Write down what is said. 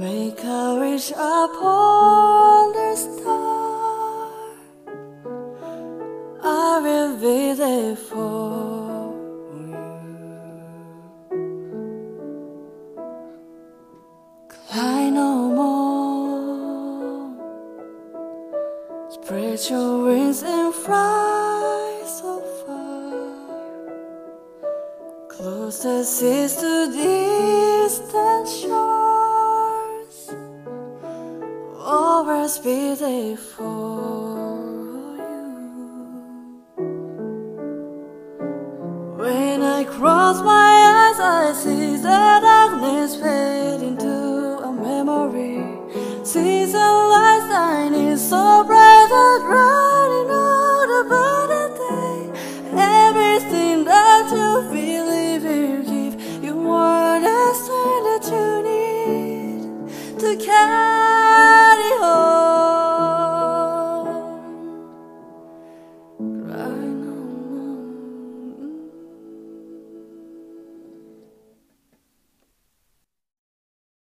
Make a wish upon the star. I will be there for you. Cry no more. Spread your wings and fly so far. Close the seas to distant shores. Always be there for you. When I cross my eyes, I see the darkness fade into a memory. See the light shining so bright that running out about the day. Everything that you believe will give you more the strength that you need to carry on. Cry no